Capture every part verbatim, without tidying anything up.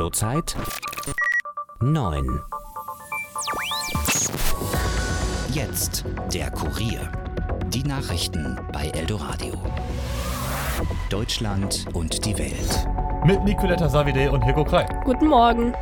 Eldorado-Zeit neun. Jetzt der Kurier. Die Nachrichten bei Eldoradio. Deutschland und die Welt. Mit Nicoletta Savide und Heiko Krei. Guten Morgen.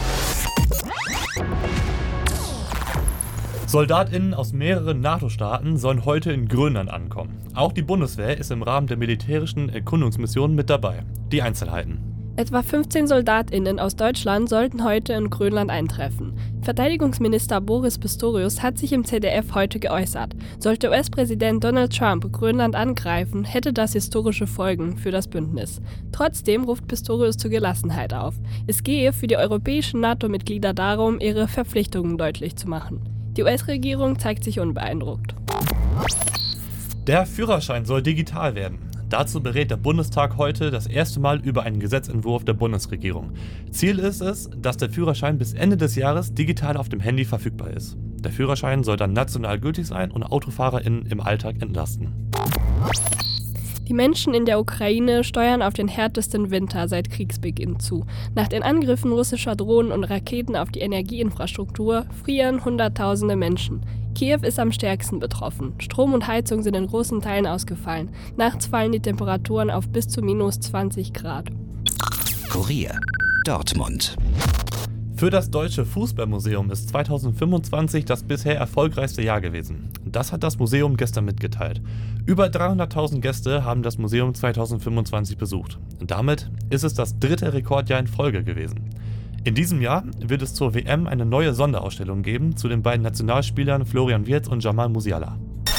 SoldatInnen aus mehreren NATO-Staaten sollen heute in Grönland ankommen. Auch die Bundeswehr ist im Rahmen der militärischen Erkundungsmission mit dabei. Die Einzelheiten. Etwa fünfzehn SoldatInnen aus Deutschland sollten heute in Grönland eintreffen. Verteidigungsminister Boris Pistorius hat sich im Z D F heute geäußert. Sollte U S-Präsident Donald Trump Grönland angreifen, hätte das historische Folgen für das Bündnis. Trotzdem ruft Pistorius zur Gelassenheit auf. Es gehe für die europäischen NATO-Mitglieder darum, ihre Verpflichtungen deutlich zu machen. Die U S-Regierung zeigt sich unbeeindruckt. Der Führerschein soll digital werden. Dazu berät der Bundestag heute das erste Mal über einen Gesetzentwurf der Bundesregierung. Ziel ist es, dass der Führerschein bis Ende des Jahres digital auf dem Handy verfügbar ist. Der Führerschein soll dann national gültig sein und AutofahrerInnen im Alltag entlasten. Die Menschen in der Ukraine steuern auf den härtesten Winter seit Kriegsbeginn zu. Nach den Angriffen russischer Drohnen und Raketen auf die Energieinfrastruktur frieren Hunderttausende Menschen. Kiew ist am stärksten betroffen. Strom und Heizung sind in großen Teilen ausgefallen. Nachts fallen die Temperaturen auf bis zu minus zwanzig Grad. Kurier. Dortmund. Für das Deutsche Fußballmuseum ist zweitausendfünfundzwanzig das bisher erfolgreichste Jahr gewesen. Das hat das Museum gestern mitgeteilt. Über dreihunderttausend Gäste haben das Museum zweitausendfünfundzwanzig besucht. Damit ist es das dritte Rekordjahr in Folge gewesen. In diesem Jahr wird es zur W M eine neue Sonderausstellung geben zu den beiden Nationalspielern Florian Wirtz und Jamal Musiala.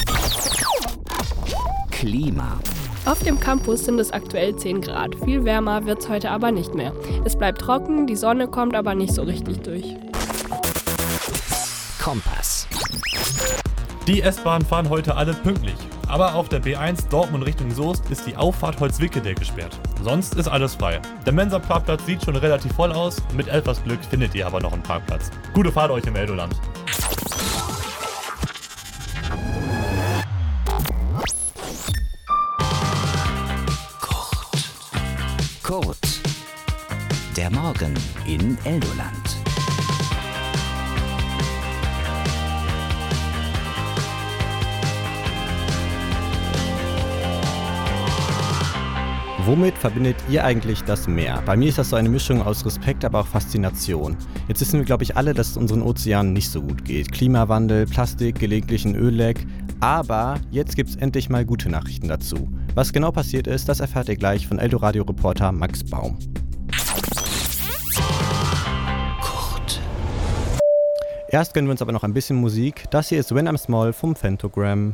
Klima. Auf dem Campus sind es aktuell zehn Grad. Viel wärmer wird es heute aber nicht mehr. Es bleibt trocken, die Sonne kommt aber nicht so richtig durch. Kompass. Die S-Bahnen fahren heute alle pünktlich. Aber auf der B eins Dortmund Richtung Soest ist die Auffahrt Holzwickede gesperrt. Sonst ist alles frei. Der Mensa-Parkplatz sieht schon relativ voll aus. Mit etwas Glück findet ihr aber noch einen Parkplatz. Gute Fahrt euch im Eldoland. Kurt. Der Morgen in Eldoland. Womit verbindet ihr eigentlich das Meer? Bei mir ist das so eine Mischung aus Respekt, aber auch Faszination. Jetzt wissen wir, glaube ich, alle, dass es unseren Ozeanen nicht so gut geht. Klimawandel, Plastik, gelegentlichen Ölleck. Aber jetzt gibt es endlich mal gute Nachrichten dazu. Was genau passiert ist, das erfahrt ihr gleich von Eldoradio-Reporter Max Baum. Kurt. Erst gönnen wir uns aber noch ein bisschen Musik. Das hier ist When I'm Small vom Phantogram.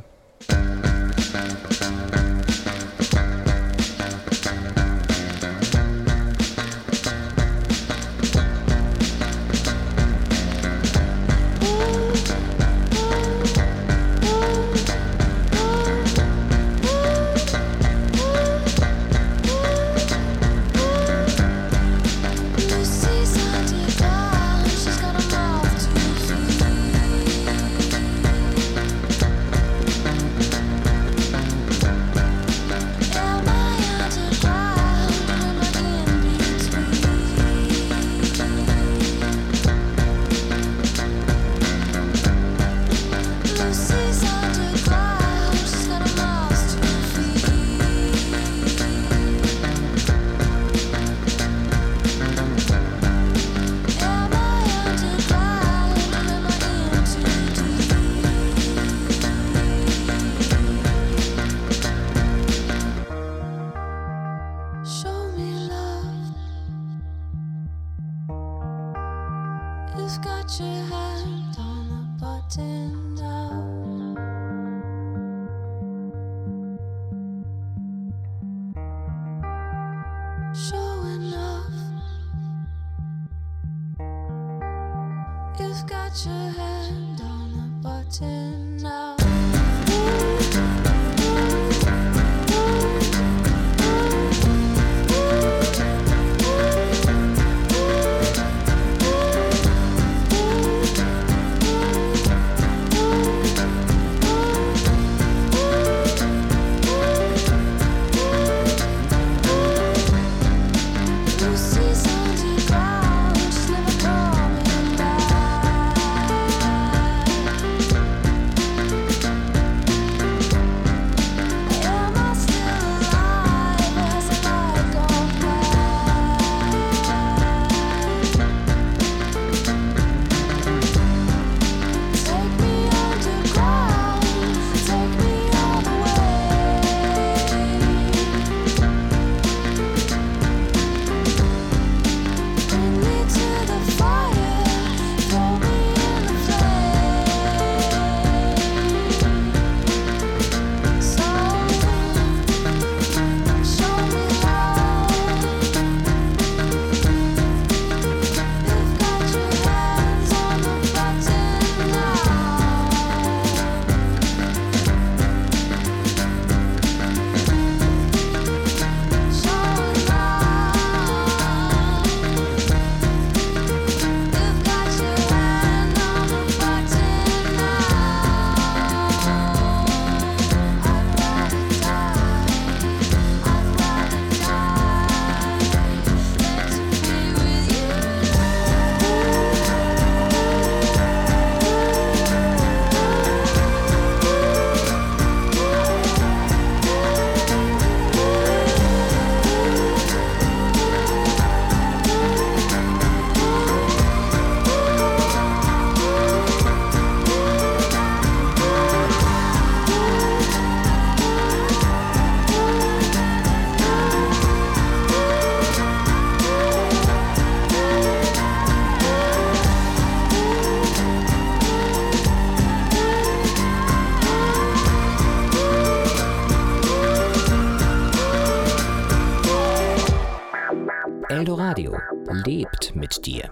You've got your hand on the button now. Showing off. You've got your hand on the button now. Lucy's on the ground. Eldoradio lebt mit dir.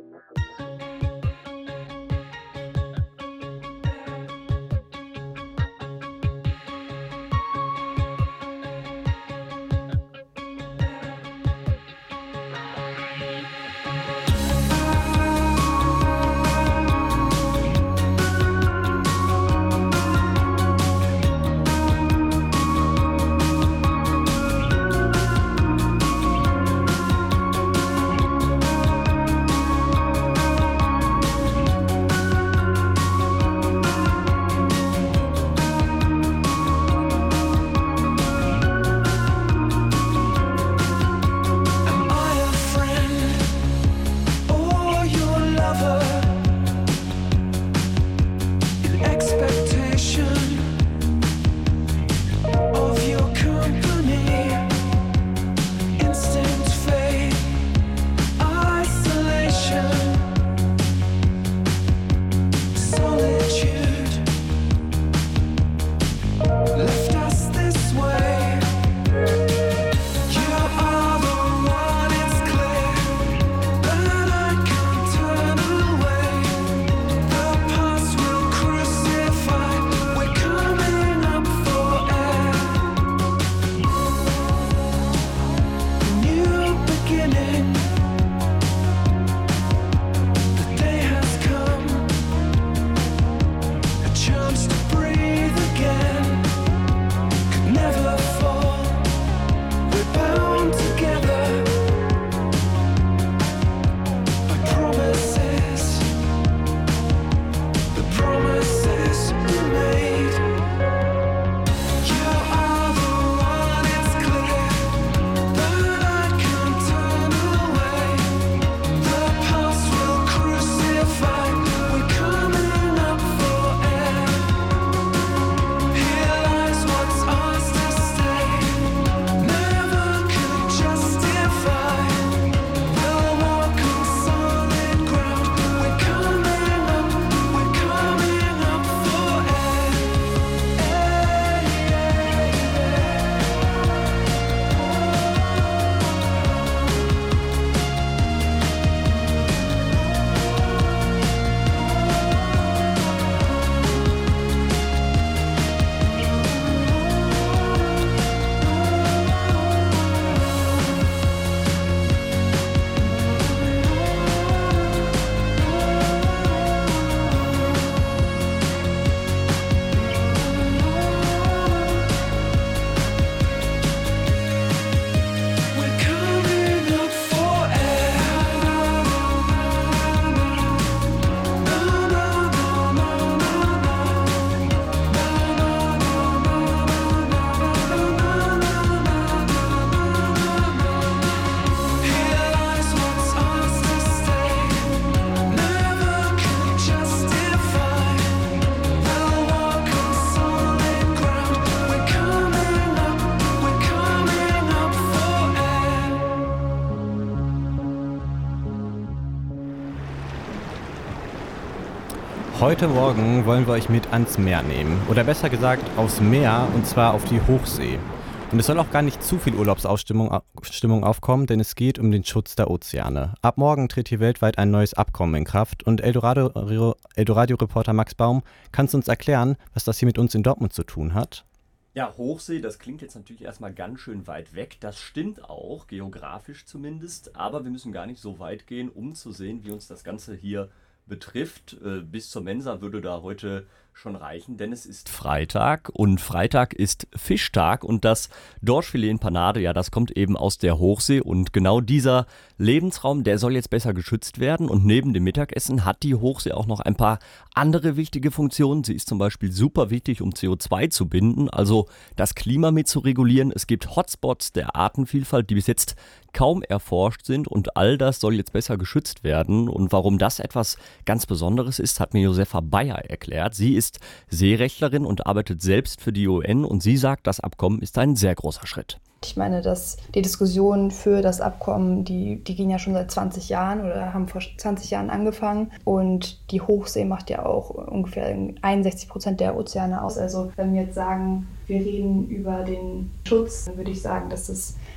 Heute Morgen wollen wir euch mit ans Meer nehmen. Oder besser gesagt aufs Meer, und zwar auf die Hochsee. Und es soll auch gar nicht zu viel Urlaubsstimmung Stimmung aufkommen, denn es geht um den Schutz der Ozeane. Ab morgen tritt hier weltweit ein neues Abkommen in Kraft. Und Eldoradio, Eldoradio-Reporter Max Baum, kannst du uns erklären, was das hier mit uns in Dortmund zu tun hat? Ja, Hochsee, das klingt jetzt natürlich erstmal ganz schön weit weg. Das stimmt auch, geografisch zumindest. Aber wir müssen gar nicht so weit gehen, um zu sehen, wie uns das Ganze hier betrifft. Bis zur Mensa würde da heute schon reichen, denn es ist Freitag und Freitag ist Fischtag und das Dorschfilet in Panade, ja, das kommt eben aus der Hochsee und genau dieser Lebensraum, der soll jetzt besser geschützt werden und neben dem Mittagessen hat die Hochsee auch noch ein paar andere wichtige Funktionen. Sie ist zum Beispiel super wichtig, um C O zwei zu binden, also das Klima mit zu regulieren. Es gibt Hotspots der Artenvielfalt, die bis jetzt kaum erforscht sind und all das soll jetzt besser geschützt werden und warum das etwas ganz Besonderes ist, hat mir Josefa Bayer erklärt. Sie ist Seerechtlerin und arbeitet selbst für die U N und sie sagt, das Abkommen ist ein sehr großer Schritt. Ich meine, dass die Diskussionen für das Abkommen, die, die gehen ja schon seit zwanzig Jahren oder haben vor zwanzig Jahren angefangen und die Hochsee macht ja auch ungefähr einundsechzig Prozent der Ozeane aus. Also wenn wir jetzt sagen, wir reden über den Schutz, dann würde ich sagen, dass das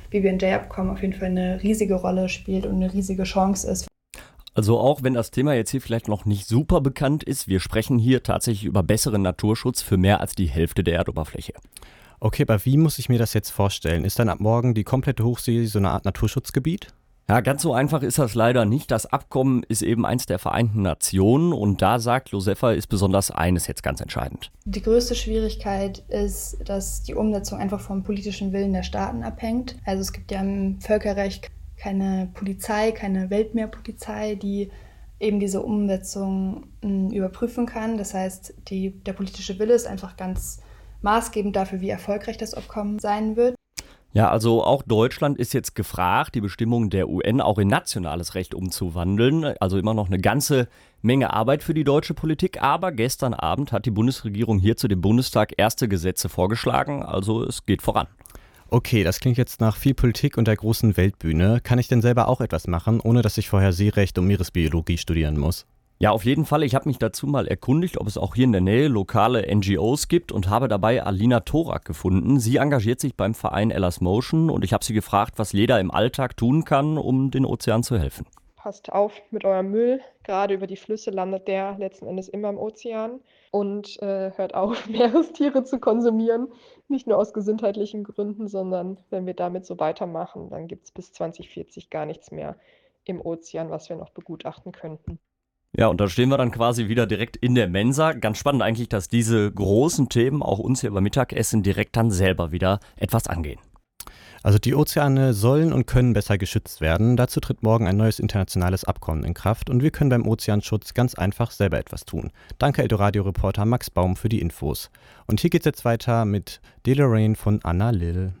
B B N J-Abkommen auf jeden Fall eine riesige Rolle spielt und eine riesige Chance ist. Also auch wenn das Thema jetzt hier vielleicht noch nicht super bekannt ist, wir sprechen hier tatsächlich über besseren Naturschutz für mehr als die Hälfte der Erdoberfläche. Okay, aber wie muss ich mir das jetzt vorstellen? Ist dann ab morgen die komplette Hochsee so eine Art Naturschutzgebiet? Ja, ganz so einfach ist das leider nicht. Das Abkommen ist eben eins der Vereinten Nationen und da sagt Josefa, ist besonders eines jetzt ganz entscheidend. Die größte Schwierigkeit ist, dass die Umsetzung einfach vom politischen Willen der Staaten abhängt. Also es gibt ja im Völkerrecht keine Polizei, keine Weltmeerpolizei, die eben diese Umsetzung mh, überprüfen kann. Das heißt, die, der politische Wille ist einfach ganz maßgebend dafür, wie erfolgreich das Abkommen sein wird. Ja, also auch Deutschland ist jetzt gefragt, die Bestimmungen der U N auch in nationales Recht umzuwandeln. Also immer noch eine ganze Menge Arbeit für die deutsche Politik. Aber gestern Abend hat die Bundesregierung hier zu dem Bundestag erste Gesetze vorgeschlagen. Also es geht voran. Okay, das klingt jetzt nach viel Politik und der großen Weltbühne. Kann ich denn selber auch etwas machen, ohne dass ich vorher Seerecht und Meeresbiologie studieren muss? Ja, auf jeden Fall. Ich habe mich dazu mal erkundigt, ob es auch hier in der Nähe lokale N G Os gibt und habe dabei Alina Thorak gefunden. Sie engagiert sich beim Verein Ella's Motion und ich habe sie gefragt, was jeder im Alltag tun kann, um den Ozean zu helfen. Passt auf mit eurem Müll. Gerade über die Flüsse landet der letzten Endes immer im Ozean. Und äh, hört auf, Meerestiere zu konsumieren. Nicht nur aus gesundheitlichen Gründen, sondern wenn wir damit so weitermachen, dann gibt es bis zwanzig vierzig gar nichts mehr im Ozean, was wir noch begutachten könnten. Ja, und da stehen wir dann quasi wieder direkt in der Mensa. Ganz spannend eigentlich, dass diese großen Themen auch uns hier beim Mittagessen direkt dann selber wieder etwas angehen. Also die Ozeane sollen und können besser geschützt werden. Dazu tritt morgen ein neues internationales Abkommen in Kraft und wir können beim Ozeanschutz ganz einfach selber etwas tun. Danke Eldoradio-Reporter Max Baum für die Infos. Und hier geht's jetzt weiter mit DeLorean von Anna Lill.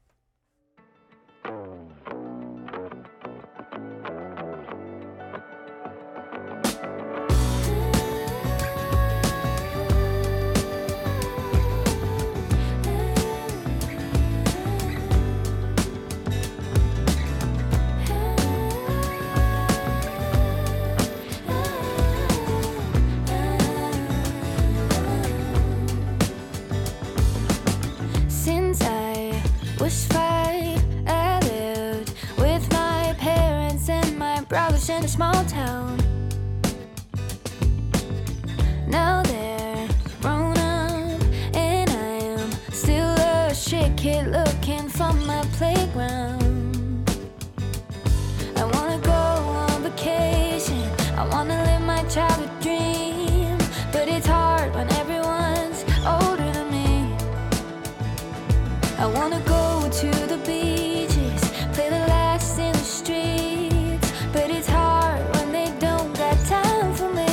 In a small town. Now they're grown up, and I am still a shit kid looking for my playground. I wanna go on vacation, I wanna live my childhood dream, but it's hard when everyone's older than me. I wanna go to the beaches, play the last in the streets, but it's hard when they don't got time for me.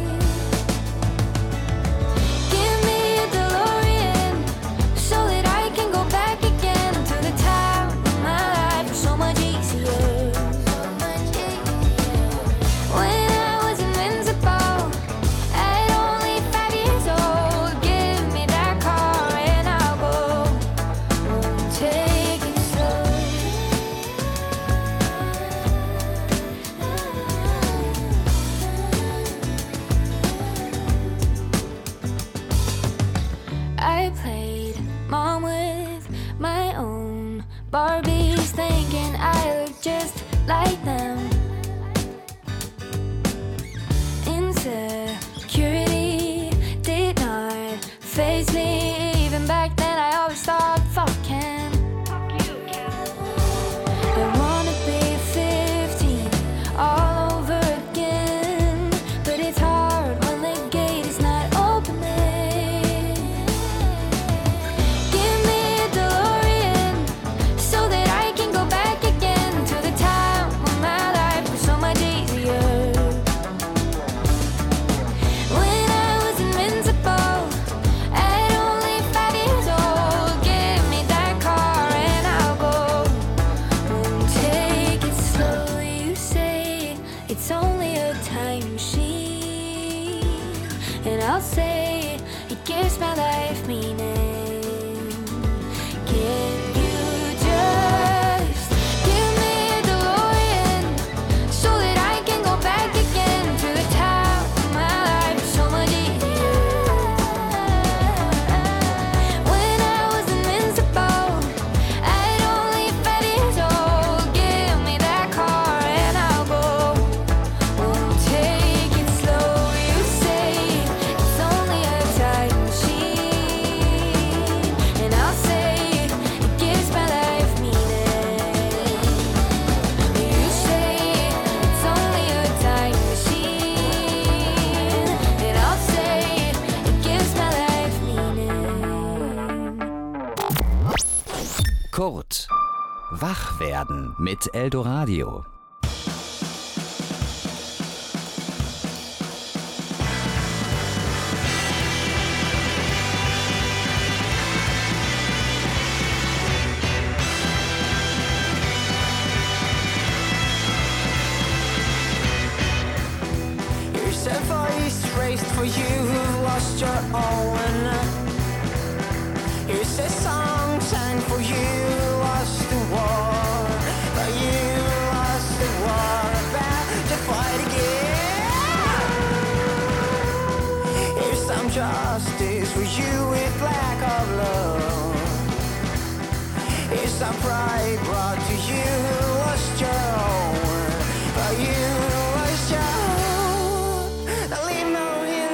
Give me a DeLorean so that I can go back again to the time when my life was so much easier. When I was invincible at only five years old, give me that car and I'll go. Won't take it slow. I played mom with my own Barbies, thinking I look just like them. Insecurity did not faze me. Even back then I always thought, fuck Ken. I wanna be fifteen all over again, but it's hard when the gate is not opening. Give me a DeLorean so that I can go back again to the time when my life was so much easier. When I was invincible at only five years old, give me that car and I'll go. Won't take it slow, you say it's only a time machine, and I'll say it gives my life meaning. Can you just give me a DeLorean so that I can go back again to the time when my life was so much easier? When I was invincible at only five years Kurt. Wach werden mit Eldoradio. For you who lost your own. Here's a song sang for you who lost the war. But you lost the war, about to fight again. Here's some justice for you with lack of love. Here's some pride brought to you who lost your own. But you lost your own. Leave no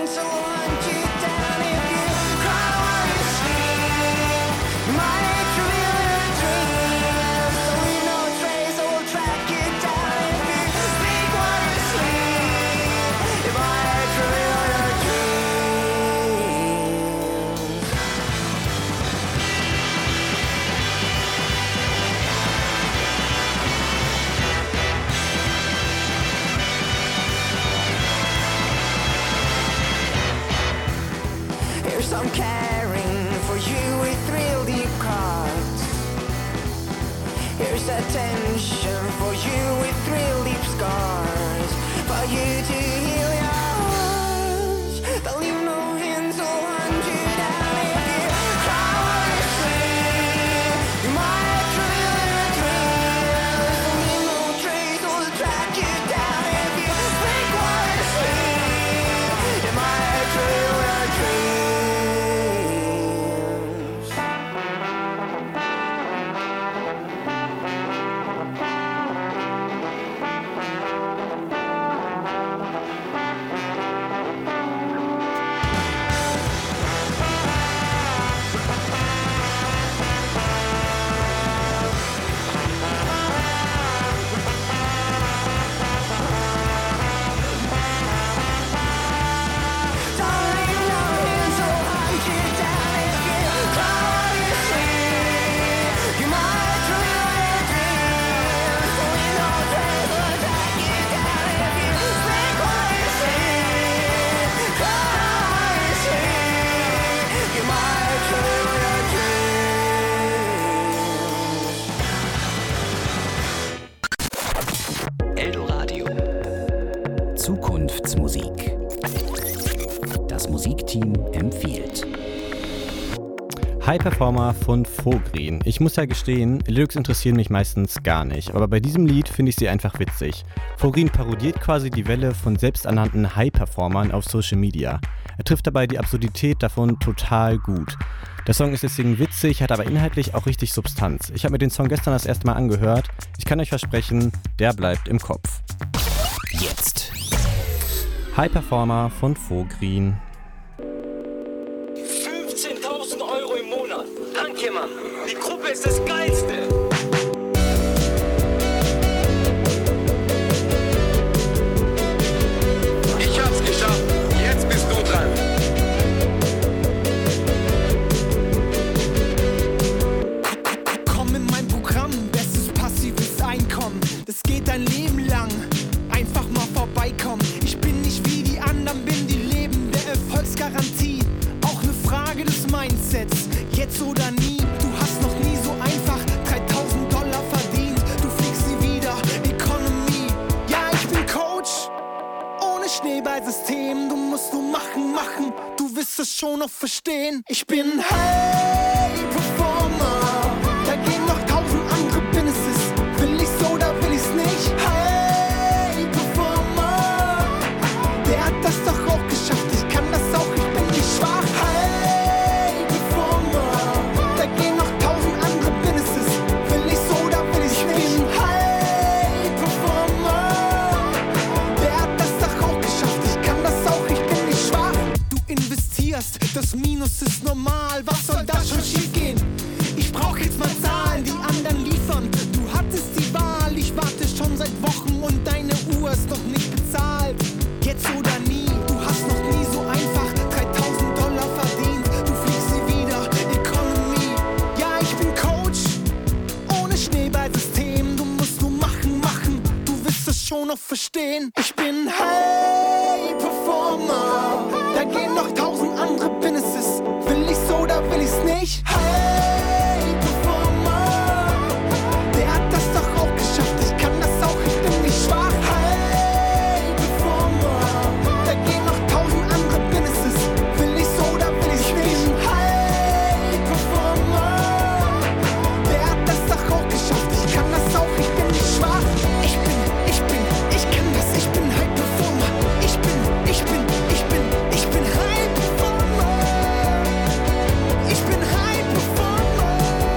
I'm caring for you with real deep cuts. Here's attention for you with real deep scars. For you to heal yours. They'll leave no hints or hunt you down if you cry while you sleep. You might drill your dreams. They'll leave no trace or track you down if you think while you sleep. You might drill your dreams. Eldoradio. Zukunftsmusik. Das Musikteam empfiehlt. High Performer von Fogreen. Ich muss ja gestehen, Lyrics interessieren mich meistens gar nicht, aber bei diesem Lied finde ich sie einfach witzig. Fogreen parodiert quasi die Welle von selbsternannten High-Performern auf Social Media. Er trifft dabei die Absurdität davon total gut. Der Song ist deswegen witzig, hat aber inhaltlich auch richtig Substanz. Ich habe mir den Song gestern das erste Mal angehört. Ich kann euch versprechen, der bleibt im Kopf. Jetzt. High Performer von Fogreen. fünfzehntausend Euro im Monat. Danke, Mann. Die Gruppe ist das Geilste. Ich hab's geschafft. Jetzt bist du dran. Komm in mein Programm, bestes passives Einkommen. Das geht dein Leben lang. Einfach mal vorbeikommen. Ich bin nicht wie die anderen, bin die lebende Erfolgsgarantie. Auch eine Frage des Mindsets, jetzt oder nie. Du hast noch nie so einfach dreitausend Dollar verdient. Du fliegst nie wieder, Economy. Ja, ich bin Coach, ohne Schneeballsystem. Du musst nur machen, machen, du wirst es schon noch verstehen. Ich bin High Performer, da gehen noch tausend andere Businesses. Will ich's oder will ich's nicht? High Performer, der hat das doch auch geschafft. Ich kann das auch, ich bin nicht schwach. High Performer, da gehen noch tausend andere Businesses. Will ich's oder will ich's nicht? Ich bin High Performer, der hat das doch auch geschafft. Ich kann das auch, ich bin nicht schwach. Du investierst, das Minus ist normal. Was soll da schon schief gehen? Ich brauch jetzt mal Zahlen, die anderen liefern. Du hattest die Wahl, ich warte schon seit Wochen und deine Uhr ist noch nicht bezahlt. Jetzt oder nie, du hast noch nie so einfach dreitausend Dollar verdient. Du fliegst nie wieder, Economy. Ja, ich bin Coach, stehen. Ich bin High Performer. Da gehen noch tausend andere, bin es es. Will ich's oder will ich's nicht? High Performer. Der hat das doch auch geschafft. Ich kann das auch, ich bin nicht schwach. High Performer. Da gehen noch tausend andere, bin es es. Will ich's oder will ich's nicht? Ich bin High Performer. Der hat das doch auch geschafft. Ich kann das auch, ich bin nicht schwach. Ich bin, ich bin, ich kann das. Ich bin High Performer. Ich bin, ich bin, ich bin, ich bin High Performer. Ich bin High Performer.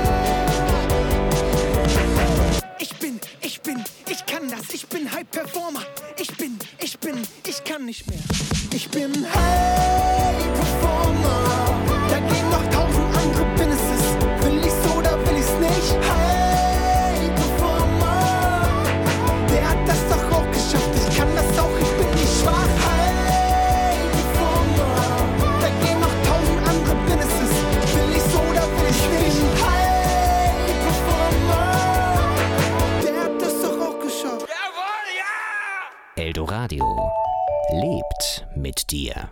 Ich bin, ich bin, ich kann das. Ich bin High Performer. Ich bin, ich bin, ich kann nicht mehr. Ich bin High Performer. Da gehen noch tausend andere, bin es es. Will ich's oder will ich's nicht? High Performer. Der hat das doch auch geschafft. Ich kann das auch, ich bin nicht schwach. High Performer. Da gehen noch tausend andere, bin es es. Will ich's oder will ich's nicht? High Performer. Der hat das doch auch geschafft. Eldoradio lebt mit dir.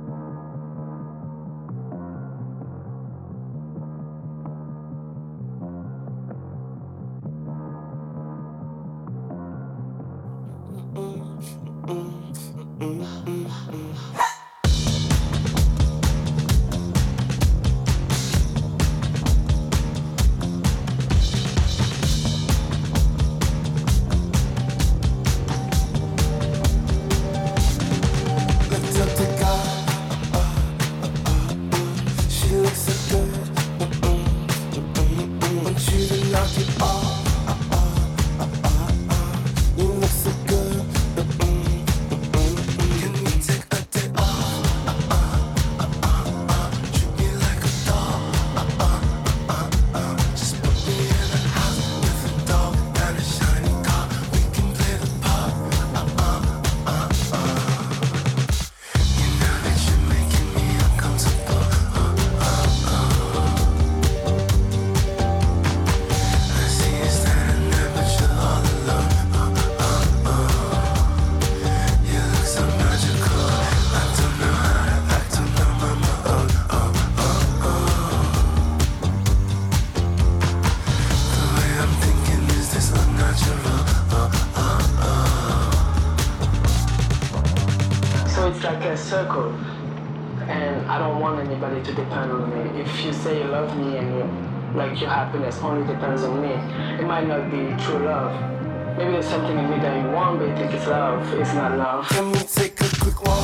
Circle, and I don't want anybody to depend on me. If you say you love me and you, like your happiness only depends on me, it might not be true love. Maybe there's something in me that you want, but you think it's love. It's not love. Can we take a quick walk?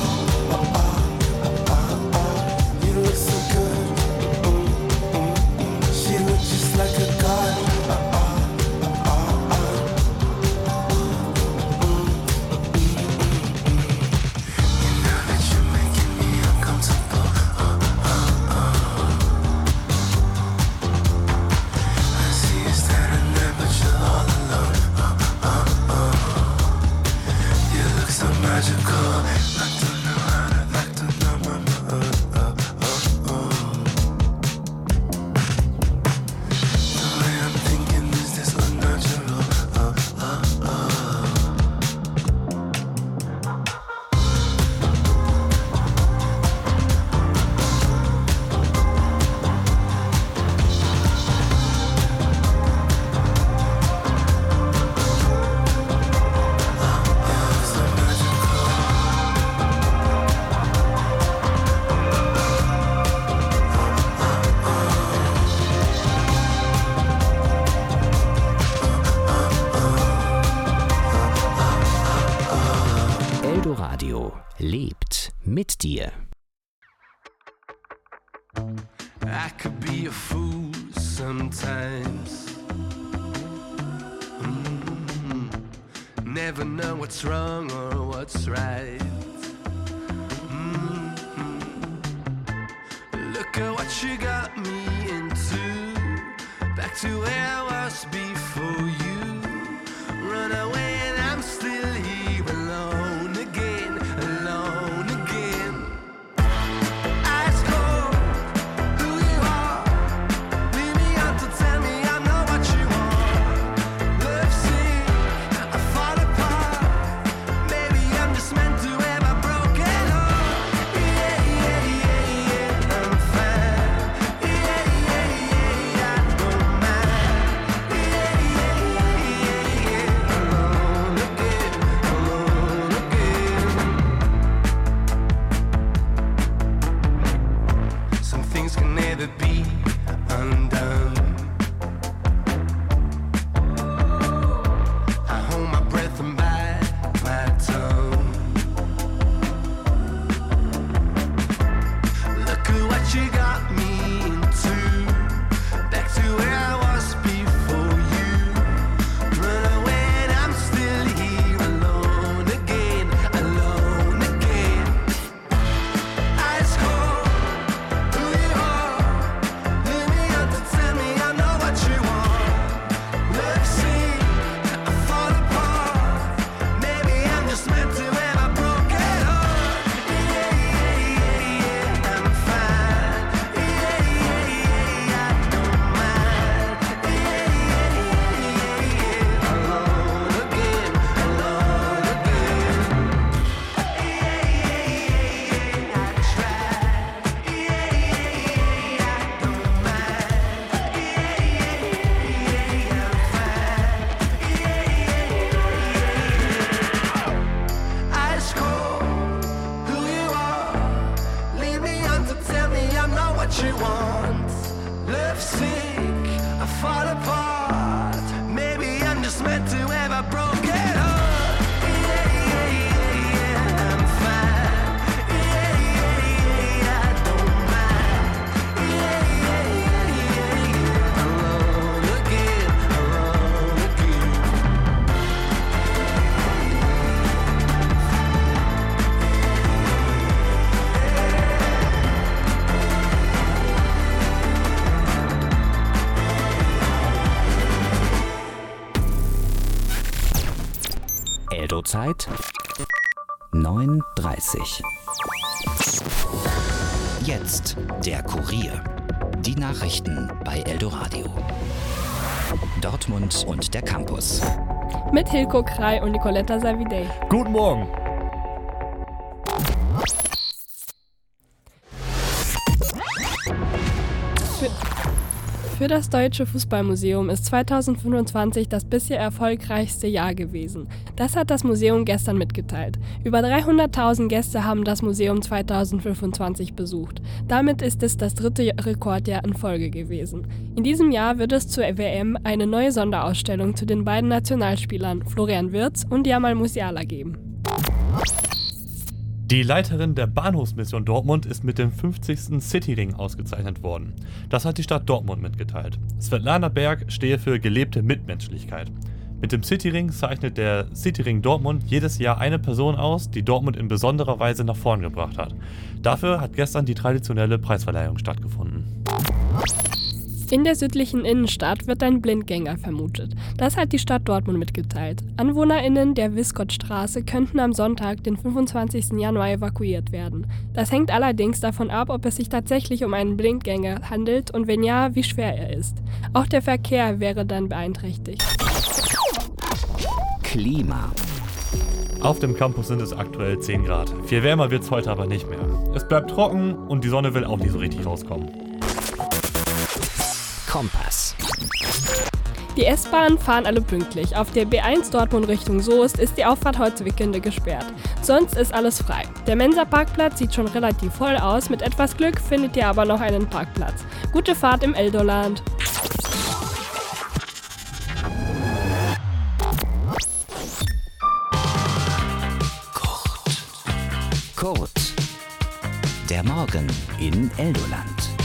You look so good. She looks just like a god. Eldoradio lebt mit dir. I could be a fool sometimes. Mm-hmm. Never know what's wrong or what's right. Mm-hmm. Look at what you got me into. Back to where I was before you. Run away and I'm still here alone again, alone again. Ask her who you are. Leave me out to tell me I'm not what you want. Love sick, I fall apart. things can never be undone. I hold my breath and bite my tongue. Look at what you got me into. Back to where I was before you. Run away and I'm still here alone again, alone again. Ice cold, who you are. Leave me up to tell me I know what you want. Love scene, I fall apart. Maybe I'm just meant to have a broken heart. Yeah, yeah, yeah, yeah, I'm fine. Yeah, yeah, yeah, yeah, I don't mind. Yeah, yeah, yeah, yeah, yeah, alone again, alone again. Yeah, yeah, yeah, yeah, I tried. Yeah, yeah, yeah, yeah, I don't mind. Yeah, yeah, yeah, yeah, yeah, I'm fine. Yeah, yeah, yeah, yeah. Ice cold, who you are. Leave me on to tell me I know what you want. Love sick, I fall apart. Maybe I'm just meant to have a broken heart. Yeah, yeah, yeah, yeah, I'm fine. Yeah, yeah, yeah, yeah, I don't mind. Yeah, yeah, yeah, yeah, yeah, alone again, alone again. Eldo-Zeit neun Uhr dreißig. Jetzt der Kurier. Die Nachrichten bei Eldoradio. Dortmund und der Campus. Mit Hilko Krei und Nicoletta Savidey. Guten Morgen. Für, für das Deutsche Fußballmuseum ist zweitausendfünfundzwanzig das bisher erfolgreichste Jahr gewesen. Das hat das Museum gestern mitgeteilt. Über dreihunderttausend Gäste haben das Museum zweitausendfünfundzwanzig besucht. Damit ist es das dritte Rekordjahr in Folge gewesen. In diesem Jahr wird es zur W M eine neue Sonderausstellung zu den beiden Nationalspielern Florian Wirtz und Jamal Musiala geben. Die Leiterin der Bahnhofsmission Dortmund ist mit dem fünfzigsten Cityring ausgezeichnet worden. Das hat die Stadt Dortmund mitgeteilt. Svetlana Berg stehe für gelebte Mitmenschlichkeit. Mit dem Cityring zeichnet der Cityring Dortmund jedes Jahr eine Person aus, die Dortmund in besonderer Weise nach vorn gebracht hat. Dafür hat gestern die traditionelle Preisverleihung stattgefunden. In der südlichen Innenstadt wird ein Blindgänger vermutet. Das hat die Stadt Dortmund mitgeteilt. AnwohnerInnen der Wiskottstraße könnten am Sonntag, den fünfundzwanzigsten Januar, evakuiert werden. Das hängt allerdings davon ab, ob es sich tatsächlich um einen Blindgänger handelt und wenn ja, wie schwer er ist. Auch der Verkehr wäre dann beeinträchtigt. Klima. Auf dem Campus sind es aktuell zehn Grad. Viel wärmer wird es heute aber nicht mehr. Es bleibt trocken und die Sonne will auch nicht so richtig rauskommen. Kompass. Die S-Bahnen fahren alle pünktlich. Auf der B eins Dortmund Richtung Soest ist die Auffahrt Holzwickende gesperrt. Sonst ist alles frei. Der Mensa-Parkplatz sieht schon relativ voll aus. Mit etwas Glück findet ihr aber noch einen Parkplatz. Gute Fahrt im Eldoland. Kurt. Der Morgen in Eldoland.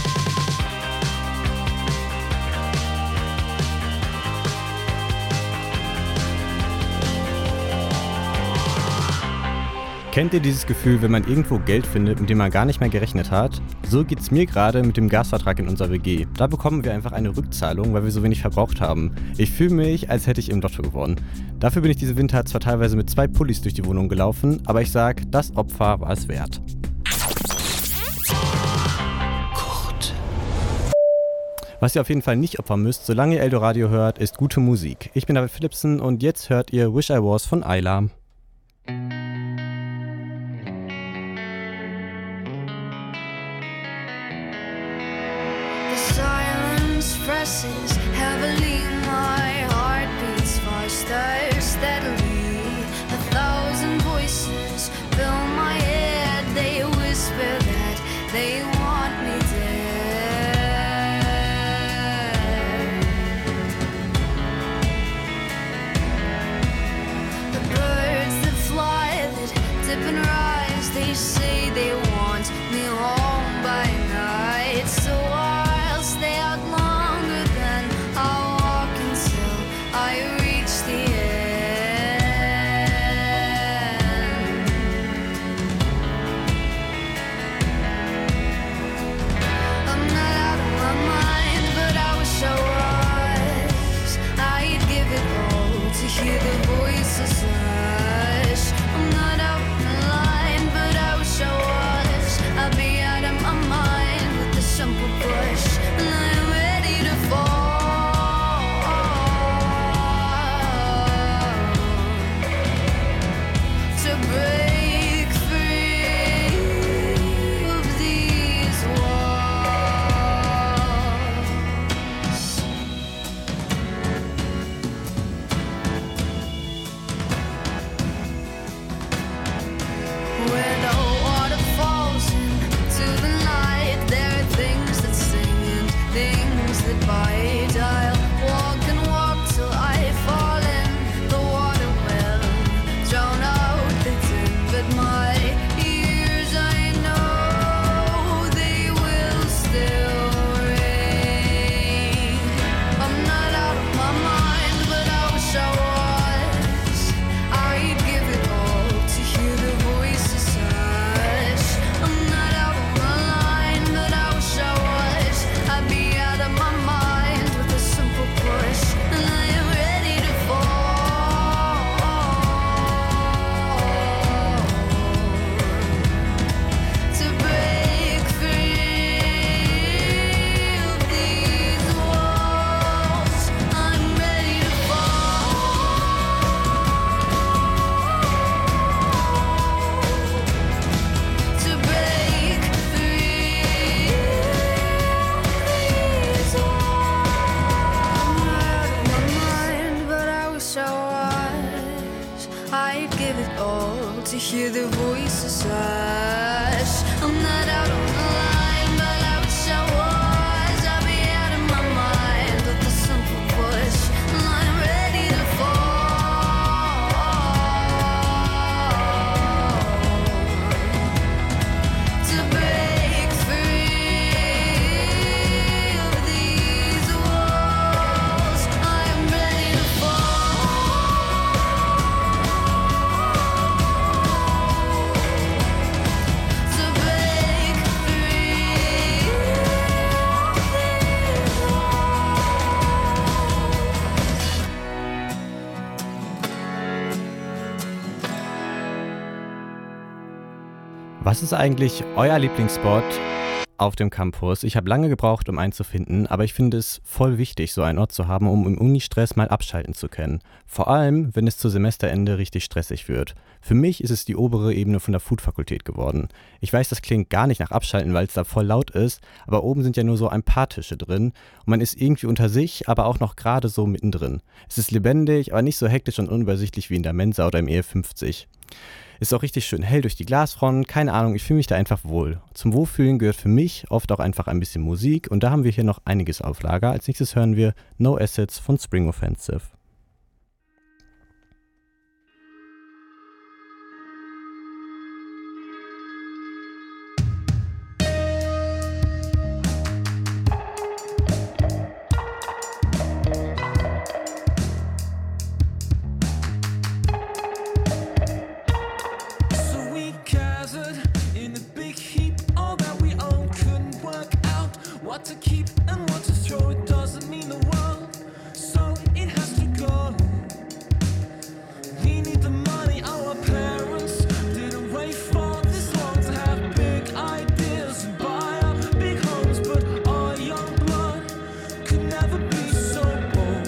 Kennt ihr dieses Gefühl, wenn man irgendwo Geld findet, mit dem man gar nicht mehr gerechnet hat? So geht's mir gerade mit dem Gasvertrag in unserer W G. Da bekommen wir einfach eine Rückzahlung, weil wir so wenig verbraucht haben. Ich fühle mich, als hätte ich im Lotto gewonnen. Dafür bin ich diesen Winter zwar teilweise mit zwei Pullis durch die Wohnung gelaufen, aber ich sag, das Opfer war es wert. Kurt. Was ihr auf jeden Fall nicht opfern müsst, solange ihr Eldoradio hört, ist gute Musik. Ich bin David Philipsen und jetzt hört ihr Wish I Was von Ayla. Presses heavily, my heart beats faster, steadily. A thousand voices fill my head, they whisper that they want me dead. the bite. I'll walk and walk till I fall in. The water will drown out the tin, but my ears, I know they will still ring. I'm not out of my mind, but I wish I was. I'd give it all to hear the voices hush. I'm not out of my line, but I wish I was. I'd be out of my mind with a simple push, and I am ready to fall, to break free of these walls. I'm ready to to break free these walls. I'm out of my mind, but I wish I was. I'd give it all to hear the voices hush. I'm not out of my line, but I wish I was. I'd be out of my mind with a simple push, and I'm ready to to break free of these walls. I'm ready to to break free of these Was ist eigentlich euer Lieblingsspot auf dem Campus? Ich habe lange gebraucht, um einen zu finden, aber ich finde es voll wichtig, so einen Ort zu haben, um im Unistress mal abschalten zu können. Vor allem, wenn es zu Semesterende richtig stressig wird. Für mich ist es die obere Ebene von der Food-Fakultät geworden. Ich weiß, das klingt gar nicht nach Abschalten, weil es da voll laut ist, aber oben sind ja nur so ein paar Tische drin und man ist irgendwie unter sich, aber auch noch gerade so mittendrin. Es ist lebendig, aber nicht so hektisch und unübersichtlich wie in der Mensa oder im E fünfzig. Ist auch richtig schön hell durch die Glasfront, keine Ahnung, ich fühle mich da einfach wohl. Zum Wohlfühlen gehört für mich oft auch einfach ein bisschen Musik und da haben wir hier noch einiges auf Lager. Als nächstes hören wir No Assets von Spring Offensive. So we gathered in a big heap. All that we own couldn't work out what to keep and what to throw. It doesn't mean the world, so it has to go. We need the money our parents didn't wait for this long to have big ideas and buy up big homes, but our young blood could never be so bold.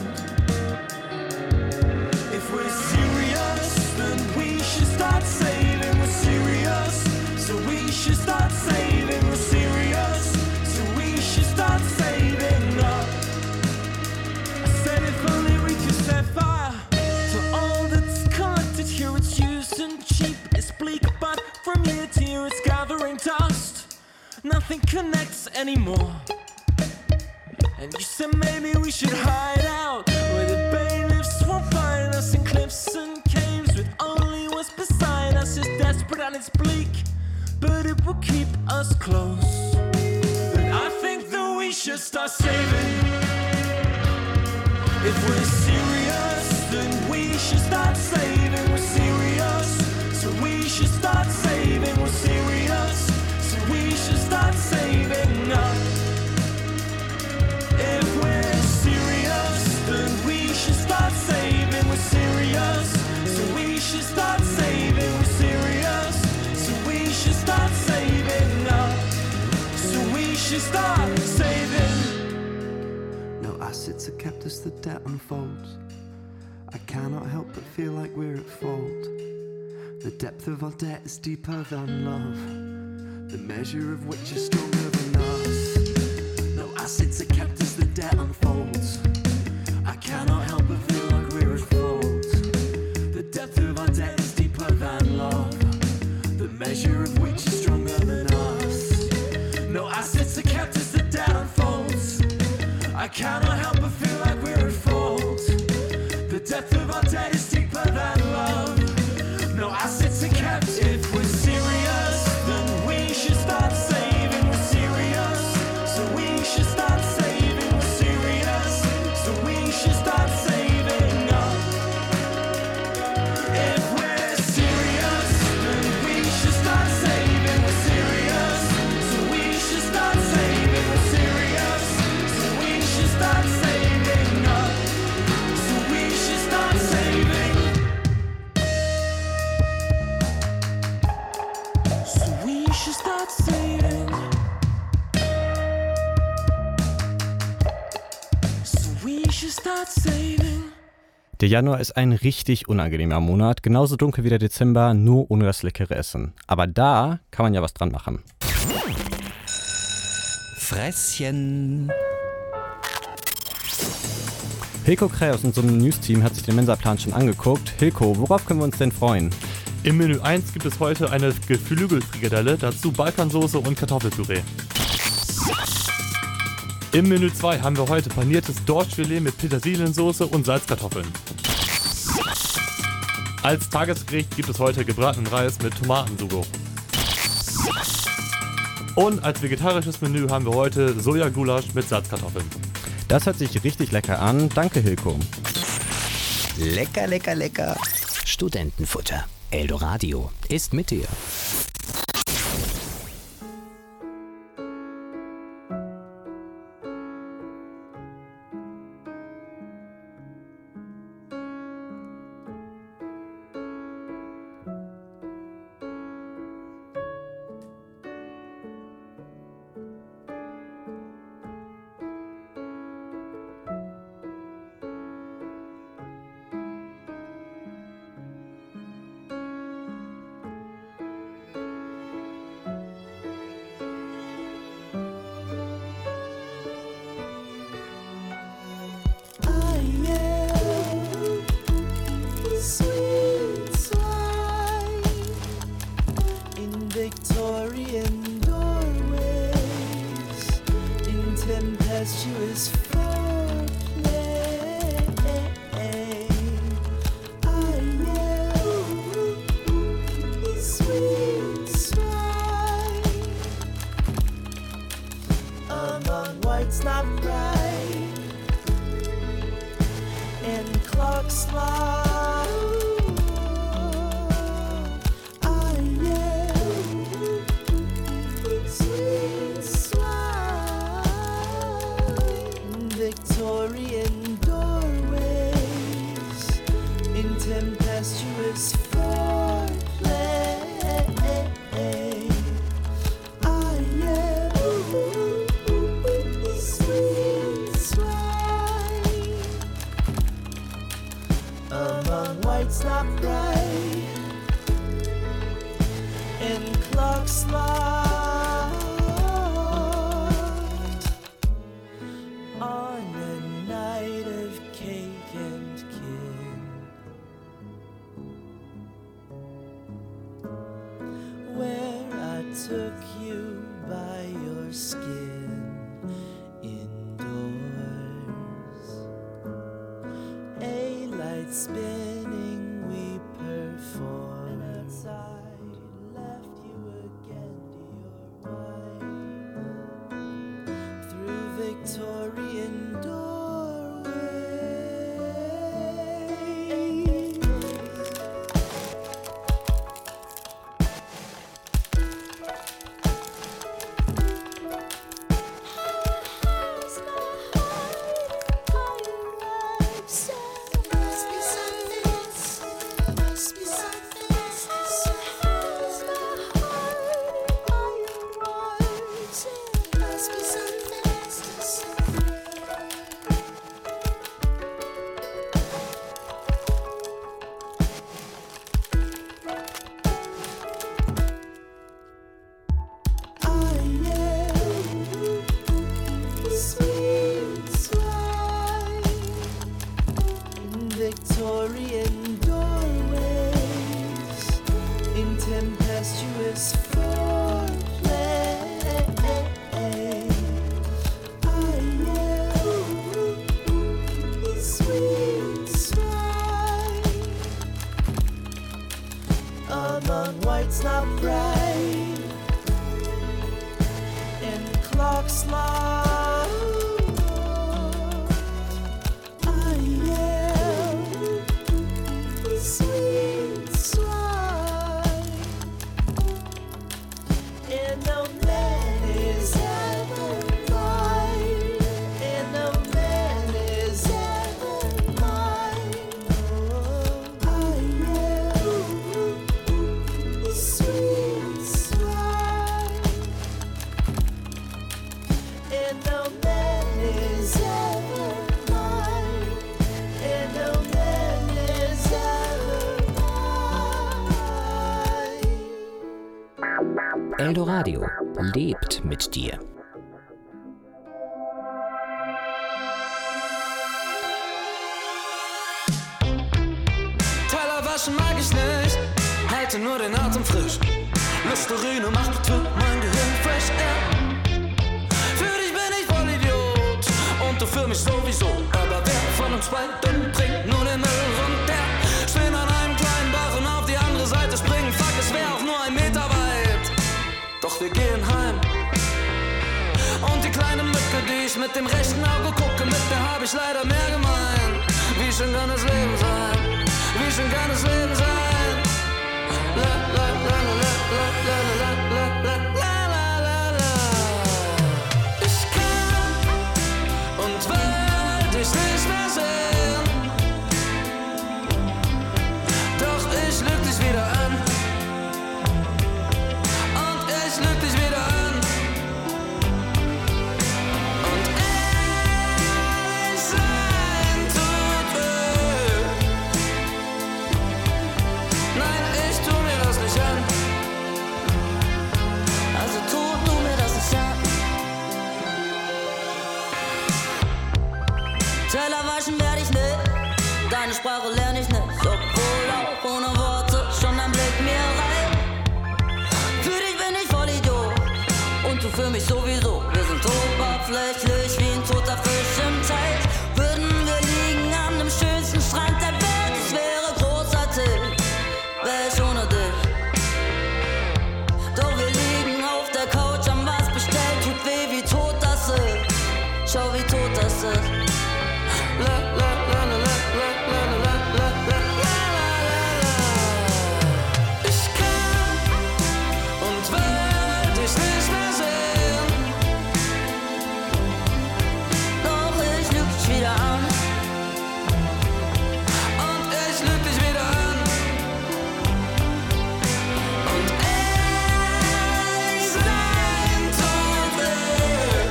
If we're serious, then we should start saving. We're serious, so we should start saving. We're serious, so we should start saving up. I said if only we could set fire to all that's collected here. It's used and cheap, it's bleak, but from year to year it's gathering dust. Nothing connects anymore. And you said maybe we should hide out where the bailiffs won't find us, in cliffs and caves with only what's beside us. It's desperate and it's bleak, but it will keep us close. And I think that we should start saving. If we're serious, then we should start saving. We're serious, so we should start saving. We're serious, so we should start saving up. If we're serious, then we should start saving. We're serious, so we should start saving. We're serious, so we should start saving up. So we should start saving. No assets are kept as the debt unfolds. I cannot help but feel like we're at fault. The depth of our debt is deeper than love, the measure of which is stronger than us. No assets are kept as the debt unfolds. I cannot help but feel like we're at fault. The depth of our debt is deeper than love, the measure of which is stronger than us. No assets are kept as the debt unfolds. I I cannot help but feel like we're at fault. The depth of our debt is deeper than love. No assets are kept. If we're serious, then we should start saving. We're serious, so we should start saving. We're serious, so we should start saving up. If we're serious, then we should start saving. We're serious, so we should start saving. We're serious, so we should start saving up. So we should start saving. So we should start saving. So we should start saving. Der Januar ist ein richtig unangenehmer Monat, genauso dunkel wie der Dezember, nur ohne das leckere Essen. Aber da kann man ja was dran machen. Fresschen. Hilko Kreh aus unserem News-Team hat sich den Mensa-Plan schon angeguckt. Hilko, worauf können wir uns denn freuen? Im Menü eins gibt es heute eine Geflügelfrikadelle, dazu Balkansoße und Kartoffelpüree. Im Menü zwei haben wir heute paniertes Dorschfilet mit Petersiliensoße und Salzkartoffeln. Als Tagesgericht gibt es heute gebratenen Reis mit Tomatensugo. Und als vegetarisches Menü haben wir heute Sojagulasch mit Salzkartoffeln. Das hört sich richtig lecker an. Danke, Hilko. Lecker, lecker, lecker. Studentenfutter. Eldoradio ist mit dir. Victorian doorways in tempestuous foreplay. I yell, sweet swine among whites not bright and clocks slide. Victorian doorways in tempestuous foreplay. I am sweet swine among whites not bright and clocks locked on a night of cake and kin, where I took you by your skin indoors, a light spinning we performed, and outside left you again to your wife through Victorian and no man is ever mine, and no man is ever mine. Eldoradio lebt mit dir. Teller waschen mag ich nicht, halte nur den Atem frisch. Listerine macht für mein Gehirn fresh air. Für dich bin ich voll Idiot und du für mich sowieso. Aber wer von uns beiden trinkt nur den Müll runter? Stehen an einem kleinen Bach und auf die andere Seite springen. Fuck, es wär auch nur ein Meter weit. Doch wir gehen heim. Und die kleine Mücke, die ich mit dem rechten Auge gucke, mit der hab ich leider mehr gemein. Wie schön kann das Leben sein? Wie schön kann das Leben sein? La la la la la la la la la la la la. Ich kann und will dich nicht mehr sehen. Doch ich lüg dich wieder an. Und ich lüg dich wieder an. Und ehrlich sein tut weh. Nein, ich tu mir das nicht an. Also tu du mir das nicht an. Teller waschen werd ich nicht, deine Sprache lern ich nicht. Obwohl auch ohne Worte schon ein Blick mir reicht. Für dich bin ich voll Idiot und du für mich sowieso. Wir sind oberflächlich wie ein toter Fisch im Teich. Würden wir liegen an dem schönsten Strand der Welt, es wäre großartig, wär ich ohne dich. Doch wir liegen auf der Couch, haben was bestellt, tut weh, wie tot das ist. Schau, wie tot das ist. La la la la la la la la la la la la. Ich kann und will dich nicht mehr sehen. Doch ich lüg dich wieder an. Und ich lüg dich wieder an. Und ehrlich sein tut weh.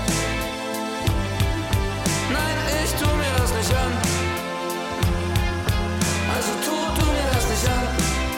Nein, ich tu mir das nicht an. Also tu du mir das nicht an.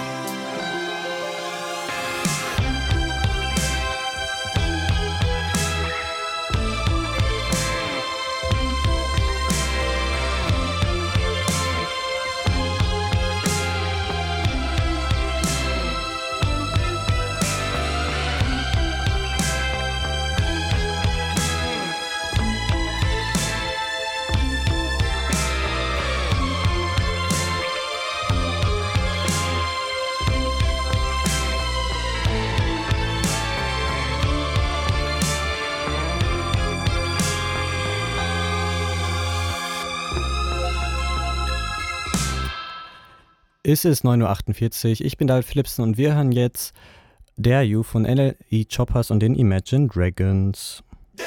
Es ist neun Uhr achtundvierzig, ich bin David Philipsen und wir hören jetzt Dare You von N L E Choppers und den Imagine Dragons.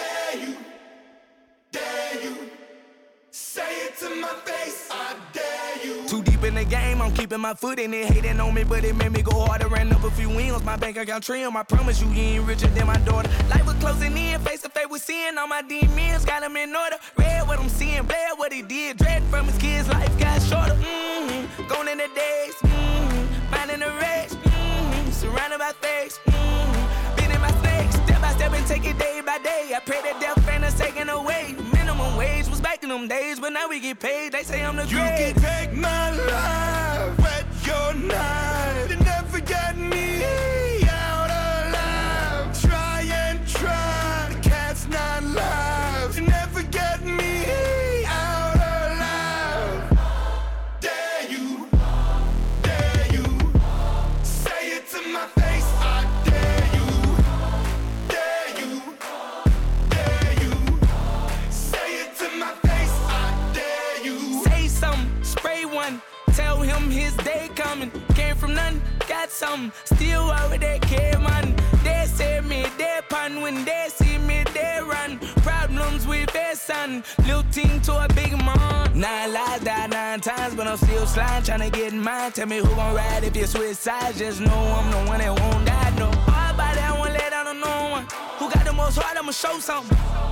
Too deep in the game, I'm keeping my foot in it. Hating on me, but it made me go harder. Ran up a few wins, my bank account trim. I promise you, you ain't richer than my daughter. Life was closing in, face to face with sin. All my demons got them in order. Read what I'm seeing, bad what he did. Dread from his kids, life got shorter. Mm-hmm. Gone in the days, mm-hmm. Minding the race, mm-hmm. Surrounded by fakes, mm-hmm. Been in my snakes, step by step and take it day by day. I pray that death ain't us taken away. Minimum wage was back in them days, but now we get paid. They say I'm the great. You can take my life, wet your knife, they never get me out alive. Try and try, the cat's not live. You never get me out alive. Dare you, dare you, say it to my face. I dare you, dare you, dare you, say it to my face. I dare you. Say something, spray one. Tell him his day coming. Came from nothing, got something. Still over there, care man. They say me, they pun. When they see me, they run. Problems with their son. Little team to a big man. Nine lives, died nine times, but I'm still sliding, trying to get in mine. Tell me who gon' ride if you switch sides. Just know I'm the one that won't die, no. Hard body, I won't let down on no one. Who got the most heart, I'ma show something.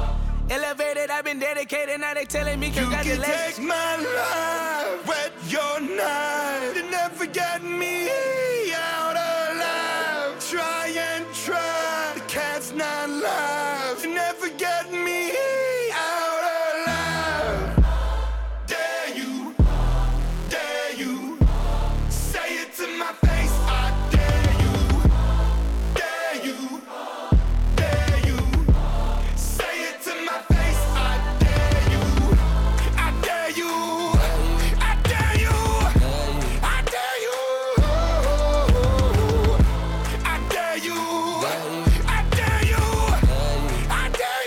Elevated, I've been dedicated, now they telling me You can congratulations. take my life, wet your knife. You never get me out alive. Try and try, the cat's not live. You never get me out alive. Dare you, dare you, say it to my face. I dare you, dare you, dare you, say it to my face. I dare you, I dare you, I dare you, I dare you, I dare you, I dare you, I dare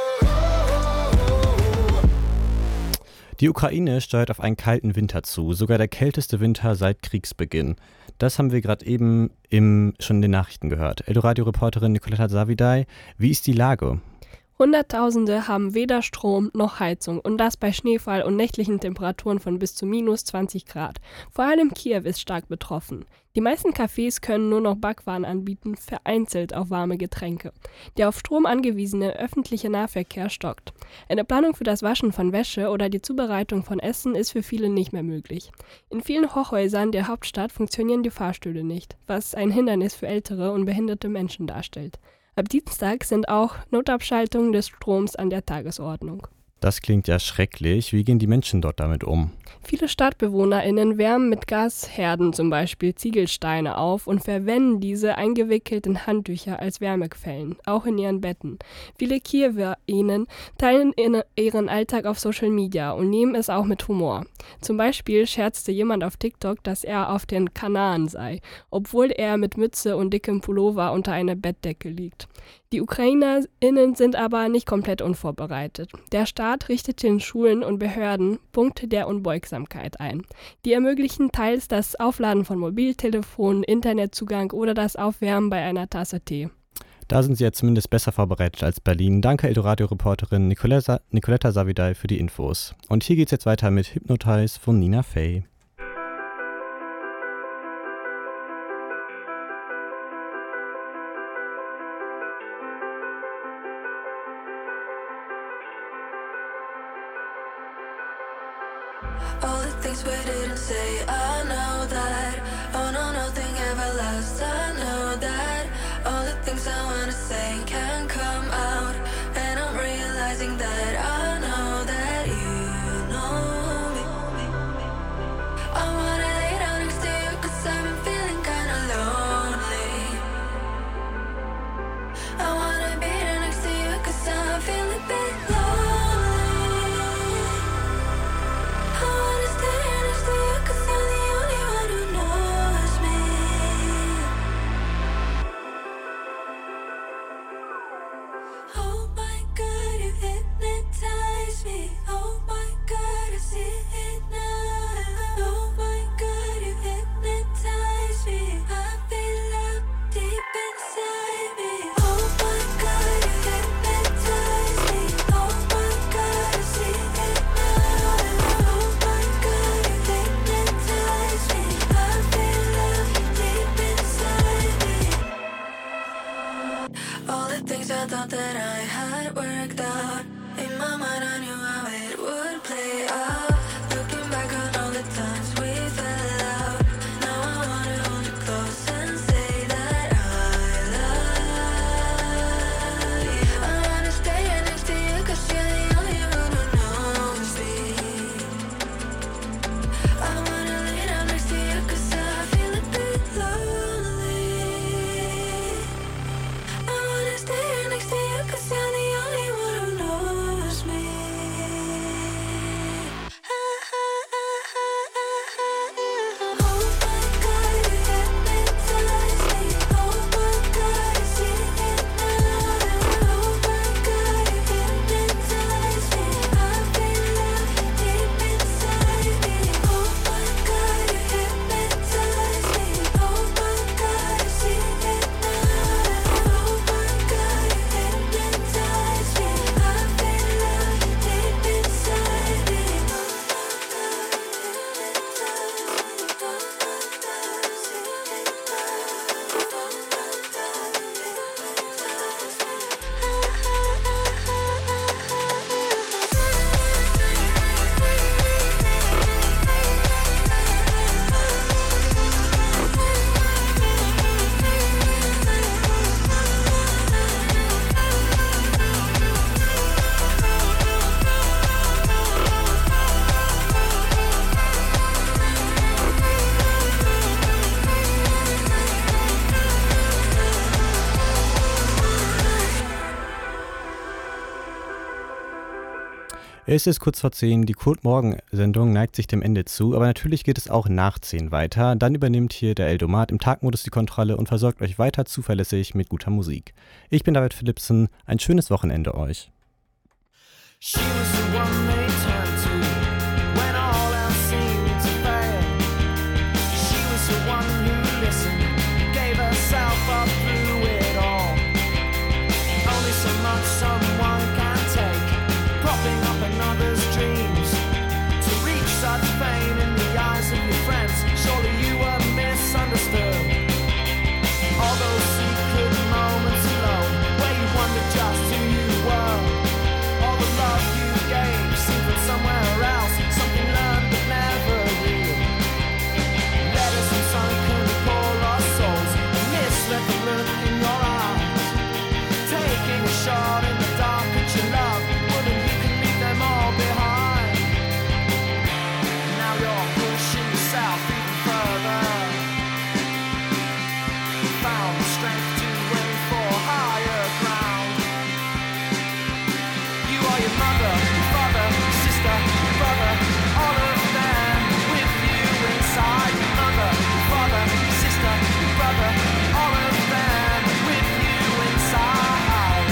you. Die Ukraine steuert auf einen kalten Winter zu, sogar der kälteste Winter seit Kriegsbeginn. Das haben wir gerade eben im, schon in den Nachrichten gehört. Eldoradio-Reporterin Nicoletta Savidai, wie ist die Lage? Hunderttausende haben weder Strom noch Heizung und das bei Schneefall und nächtlichen Temperaturen von bis zu minus zwanzig Grad. Vor allem Kiew ist stark betroffen. Die meisten Cafés können nur noch Backwaren anbieten, vereinzelt auch warme Getränke. Der auf Strom angewiesene öffentliche Nahverkehr stockt. Eine Planung für das Waschen von Wäsche oder die Zubereitung von Essen ist für viele nicht mehr möglich. In vielen Hochhäusern der Hauptstadt funktionieren die Fahrstühle nicht, was ein Hindernis für ältere und behinderte Menschen darstellt. Ab Dienstag sind auch Notabschaltungen des Stroms an der Tagesordnung. Das klingt ja schrecklich. Wie gehen die Menschen dort damit um? Viele StadtbewohnerInnen wärmen mit Gasherden zum Beispiel Ziegelsteine auf und verwenden diese eingewickelt in Handtücher als Wärmequellen, auch in ihren Betten. Viele KiewerInnen teilen ihren Alltag auf Social Media und nehmen es auch mit Humor. Zum Beispiel scherzte jemand auf TikTok, dass er auf den Kanaren sei, obwohl er mit Mütze und dickem Pullover unter einer Bettdecke liegt. Die UkrainerInnen sind aber nicht komplett unvorbereitet. Der Staat richtet den Schulen und Behörden Punkte der Unbeugsamkeit ein. Die ermöglichen teils das Aufladen von Mobiltelefonen, Internetzugang oder das Aufwärmen bei einer Tasse Tee. Da sind sie ja zumindest besser vorbereitet als Berlin. Danke Eldoradio-Reporterin Nicoletta, Nicoletta Savidai für die Infos. Und hier geht's jetzt weiter mit Hypnotize von Nina Fey. All the things we didn't say, I know that. Oh no, nothing ever lasts, I know that. All the things I wanna say can't come out. And I'm realizing that I know that you know me. I wanna lay down next to you cause I've been feeling kinda lonely. I wanna be there next to you cause I'm feeling a bit lonely. I wanna stay next to you cause I'm the only one who knows. Es ist kurz vor zehn, die Kurt-Morgen-Sendung neigt sich dem Ende zu, aber natürlich geht es auch nach zehn weiter. Dann übernimmt hier der Eldomat im Tagmodus die Kontrolle und versorgt euch weiter zuverlässig mit guter Musik. Ich bin David Philippsen, ein schönes Wochenende euch. She was the one they turned to when all else seemed to fail. She was the one who listened, gave herself up through it all. Only so much someone can take, propping up another's dreams. To reach such fame in the eyes of your friends, surely you were misunderstood. All those secret moments alone, where you wondered just who you were. All the love you gave seemed from somewhere else, something learned but never real. Letters from sunken poor lost souls, misread the look in your eyes. Taking a shot in the dark at your love, wondering you can leave them all behind. Now you're pushing yourself even further. Found the strength to aim for higher ground. You are your mother, your father, your sister, your brother, all of them with you inside. Your mother, your father, your sister, your brother, all of them with you inside.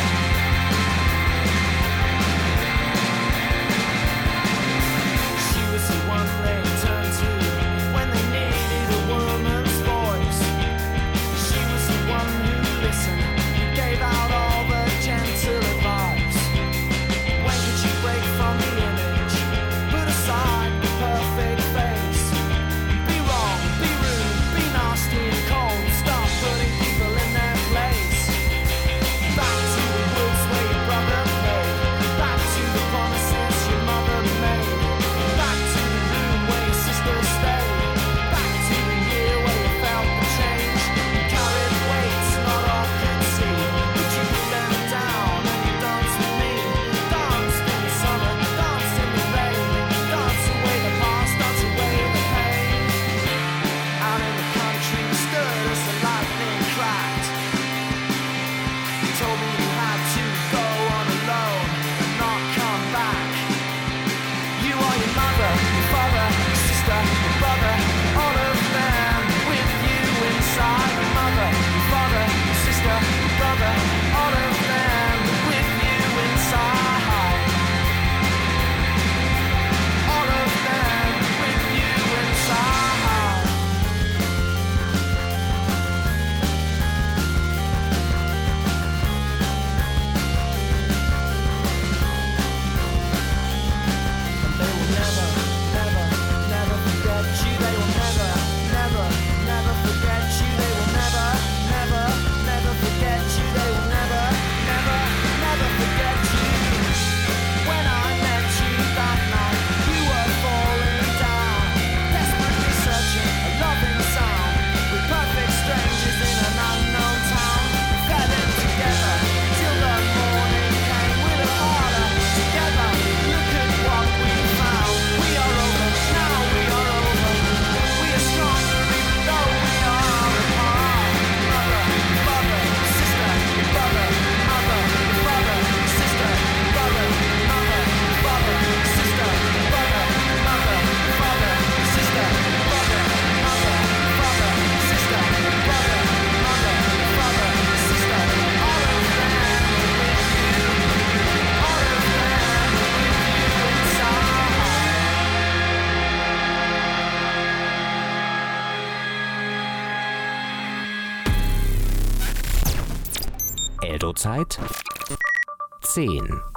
She was the one they turned to when they needed a woman's voice. She was the one who listened, who gave out all the gentle advice. When could you break from the image? Put aside the perfect face. Be wrong, be rude, be nasty and cold. Stop putting people in their place. Back to the woods where your brother played. Back to the promises your mother made. Back to the room where your sister stayed. Back to the year where you felt the change. You carried weights not all could see. But you put them down and you danced with me. Danced in the summer, danced in the rain. Dance away the past, dance away the pain. Out in the country we stood as the lightning cracked. You told me you had to go on alone and not come back. You are your mother, your father, your sister, your brother, all of them with you inside. Your mother, your father, your sister, your brother, all of them with you inside. All of them with you inside. They will never, never, never forget you. They will never, never, never forget you. They will never, never, never forget you. They will never, never, never forget you. When I met you that night, you were falling down, desperately searching a loving sound. With perfect strangers in an unknown town, we fell in together till the morning came. We were harder together. Look at what we found. We are over, now we are over. We are stronger even though we are apart. Mother, father, sister, brother, mother, father, sister, brother, mother, father, sister, brother, mother, father, sister, brother, mother, father, sister, brother, mother, father, sister, all of them with you, all of them with you inside. Eldo-Zeit zehn.